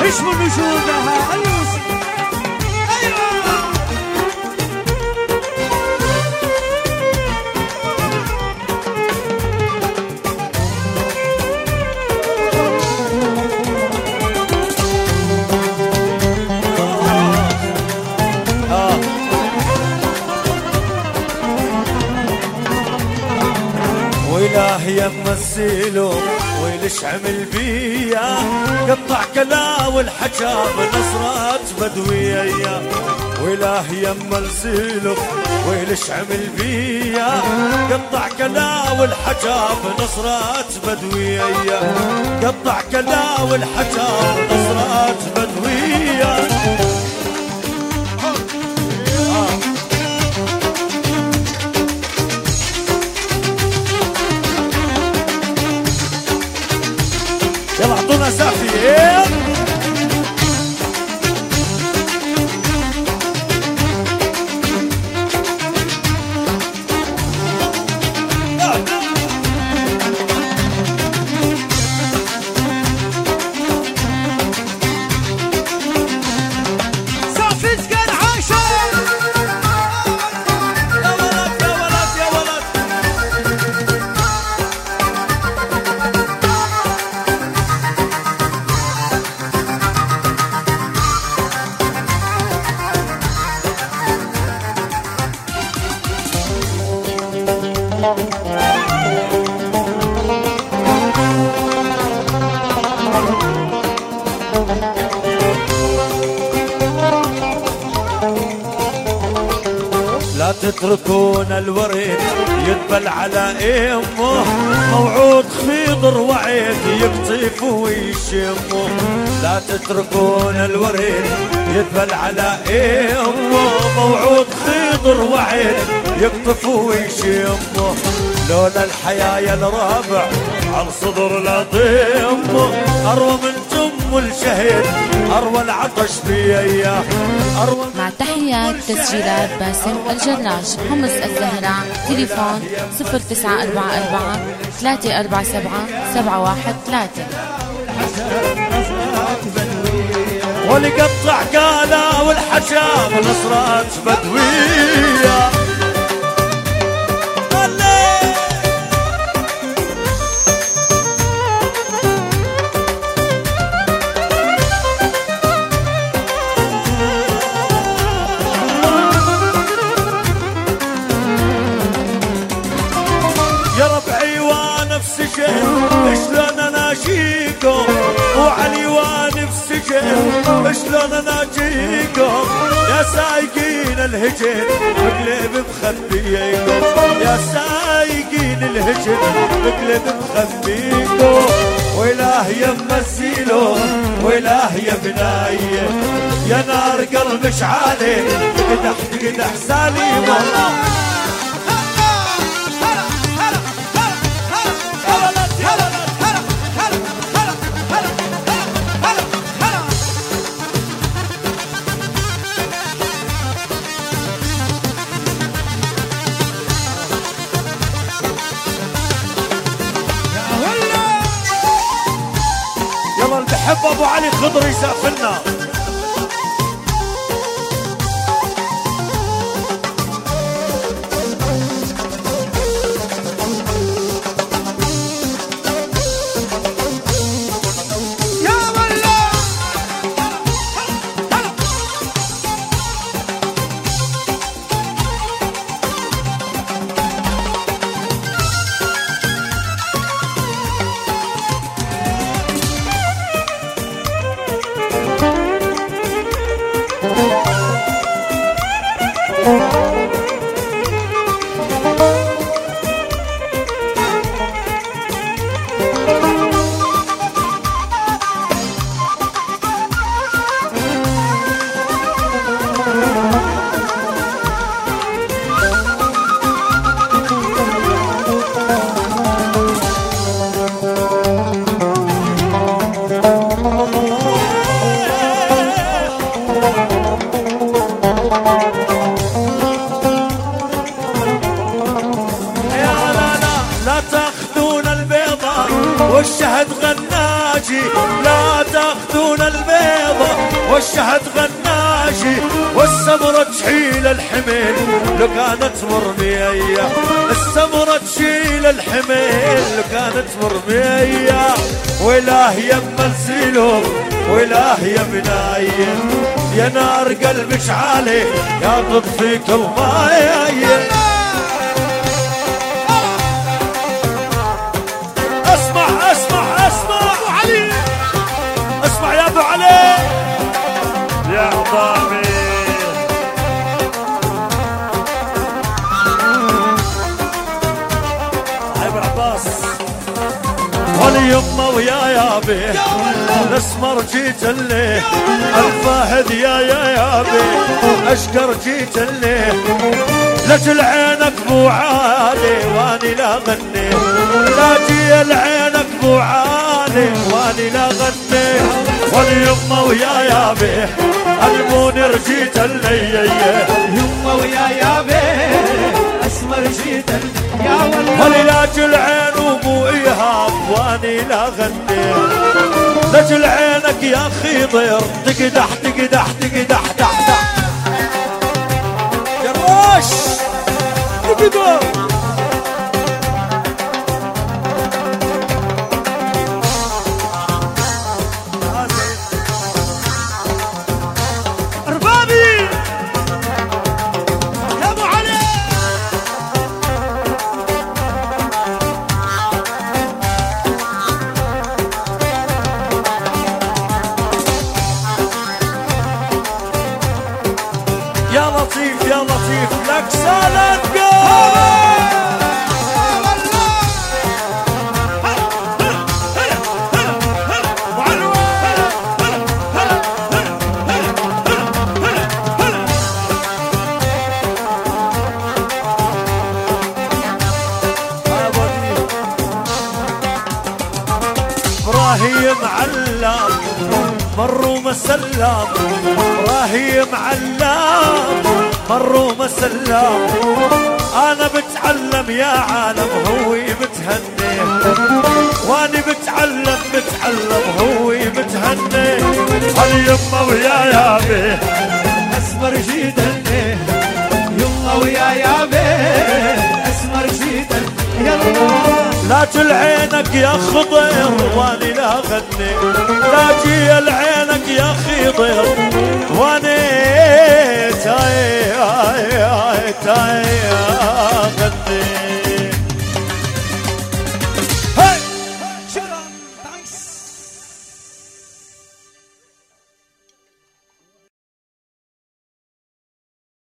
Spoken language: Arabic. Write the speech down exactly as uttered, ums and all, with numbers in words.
يشمل نشودها اليوسف. وإله يما السيلو ويلش عمل بيا قطع كلا والحكى بنصرات بدوية. وإله يما السيلو ويلش عمل بيا قطع كلا والحكى بنصرات بدوية. قطع كلا والحكى بنصرات بدوية. يلا اعطونا سافي. لا تتركون الوريد يدبل على امه. موعود خضر وعيد يقطف ويشمه. لا تتركون الوريد يدبل على امه. موعود خضر وعيد يقطف ويشمه. لولا الحياة يا الرابع على صدر لا ضمه. اروى من جم الشهيد اروى العطش بيا. مع تحيات تسجيلات باسم الجراش حمص الزهراء. تليفون صفر تسعة أربعة أربعة ثلاثة أربعة سبعة سبعة واحد ثلاثة. ولقطع قالا والحشام نصرات بدوية. يا ربعي ونفس شيء شلون اناشيكم. وعلي ونفس شيء شلون اناشيكم. يا سايقين الهجن بقلب مخبيكم. يا سايقين الهجن بقلب مخبيكم. وإله يما السيلو وإله يا بناية. يا نار قلب مشعالي قدح قدح ساليمه. يلا اللي بحب ابو علي خضر يسافلنا. والشهد غناج غناجي لا تاخذون البيضة والشهد غناجي والسمرة تشيل الحمل لو كانت مرمية السمرة تشيل الحمل لو كانت مرمية وإله يما السلوم وإله يا بناية يا نار قلبك عالي يا تطفي كل مايه اسمع اسمع اسمع ابو علي اسمع يا ابو علي يا عظامي ابو عباس واليمه ويا يابي الاسمر جيت اللي الفهد يا يا يابي اشقر جيت اللي لجل عينك بو عالي واني لا غني لا جي العينك بو عالي واني لا غني واليمه ويا يابي المنير جيت اللي اليمه ويا يابي اسمر جيت يا والله وللاج العين وبو ايهاب واني لا غني لجل عينك يا خضر تقدح تقدح تقدح تقدح جراش تقدر اربابي يا ابو علي يا لطيف يا لطيف لك سالتك ابراهيم علام مروا مسلام ابراهيم علام مروا مسلام انا بتعلم يا عالم هوي بتهني واني بتعلم بتعلم هوي بتهني اليمه ويا يابي اسمر جيتني يمه ويا يابي اسمر جيتني يلا لا جل عينك يا خضر واني لا غني لا جي العينك يا خضر واني تاي تاي غني